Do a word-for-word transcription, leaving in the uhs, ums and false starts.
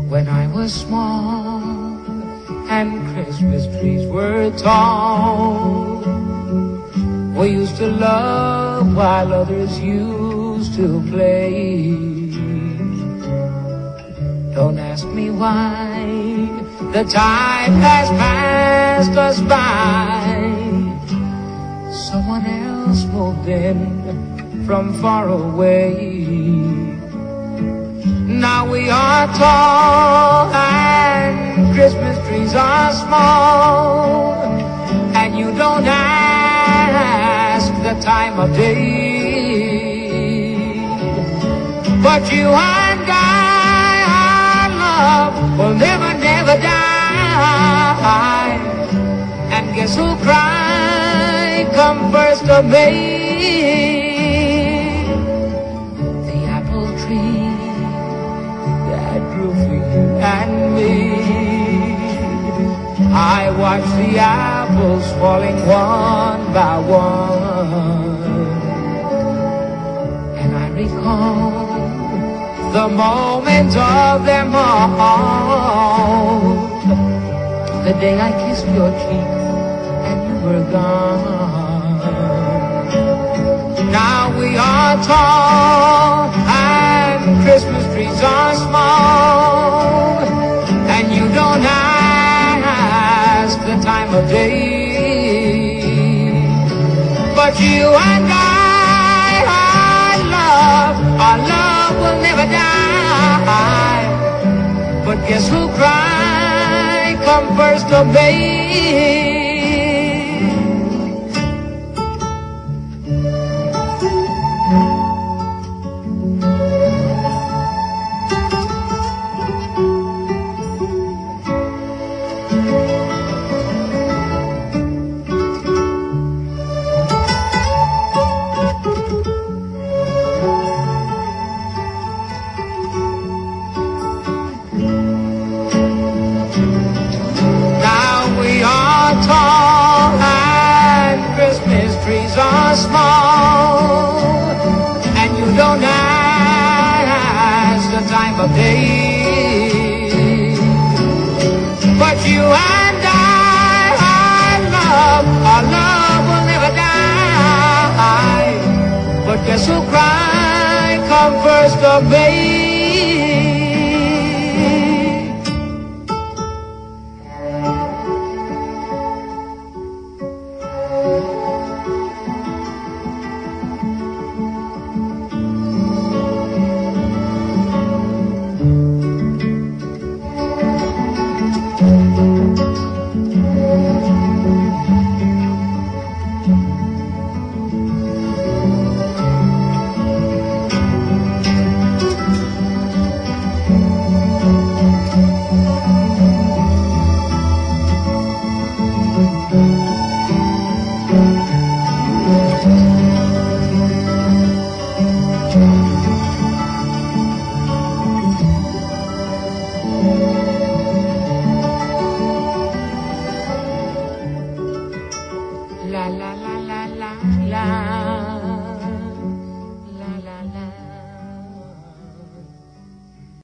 When I was small and Christmas trees were tall, we used to love while others used to play. Don't ask me why the time has passed us by. Someone else moved in from far away. Now we are tall and Christmas trees are small, and you don't ask the time of day. But you and I, our love will never, never die. And guess who'll cry come first of May? The apple tree that grew for you and me. I watch the apples falling one by one, and I recall the moment of them all, the day I kissed your cheek and you were gone. Now we are tall and Christmas trees are small, and you don't ask the time of day. But you and I, our love, our love will never die. But guess who'll cry come first of May? Small, and you don't ask the time of day. But you and I, our love, our love will never die. But guess who'll cry come first of May?